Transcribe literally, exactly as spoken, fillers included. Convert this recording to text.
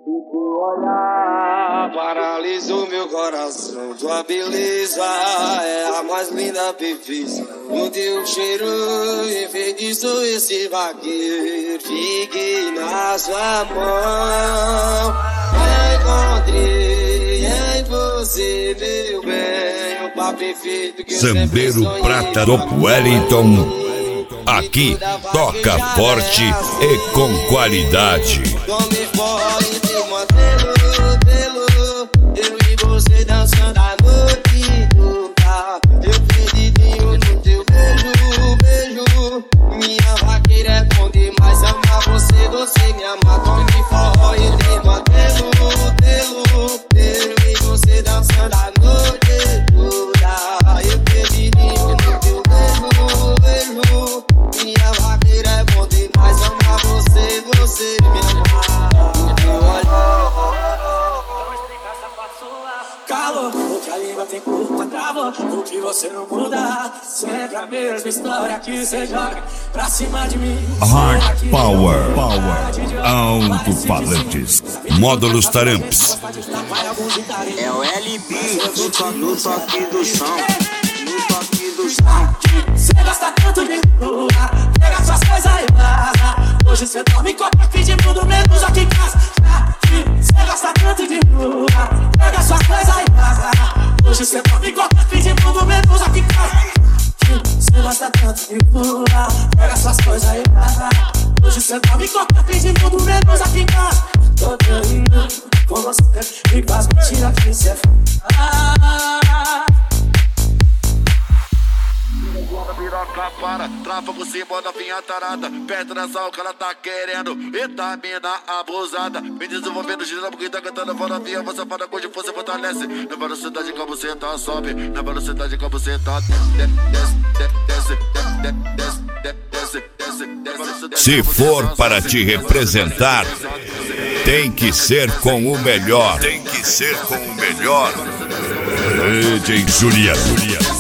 Olhar paralisou meu coração. Tua beleza é a mais linda perfeição. O teu cheiro enfeitiçou esse vaqueiro. Fiquei na sua mão. Encontrei em você, meu bem, o par perfeito que eu sempre sonhei. Zambeiro Prata do Wellington. Aqui toca forte e com qualidade. Tome fora de modelo, modelo. Eu e você dançando a noite toda. Eu perdi no teu beijo, beijo. Minha vaqueira é bom demais. Amar você, você me ama. Tome fora de modelo, modelo. Eu e você dançando a noite toda. Eu perdi no teu beijo, beijo. Minha vaqueira é bom demais. Amar você, você me ama. Calor, porque a língua tem culpa, trava. O que você não muda. Sempre a mesma história que você joga pra cima de mim. Hard Power, Power, alto-falantes, módulos Taramps. É o L B, no toque do som, no toque do som. Cê gosta tanto de rua, pega suas coisas e vaza. Hoje cê dorme com a de mundo, menos aqui em casa. Cê gosta tanto de rua, pega suas coisas e vaza. Hoje cê dorme com a de mundo, menos aqui em casa. Cê gosta tanto de rua, pega suas coisas e vaza. Hoje cê dorme com a de mundo, menos aqui em casa. Tô terminando com você e com as mentiras que cê faz. Piroca para, trava por cima da vinha tarada. Perto dessa o que ela tá querendo. Eita, mina abusada. Me desenvolvendo, girando porque tá cantando fora via. Você fala com força fortalece. Na velocidade que você tá sobe. Na velocidade que você tá desce, desce, desce, desce, desce, desce. Se for para te representar, tem que ser com o melhor. Tem que ser com o melhor. D J Julia, Julia.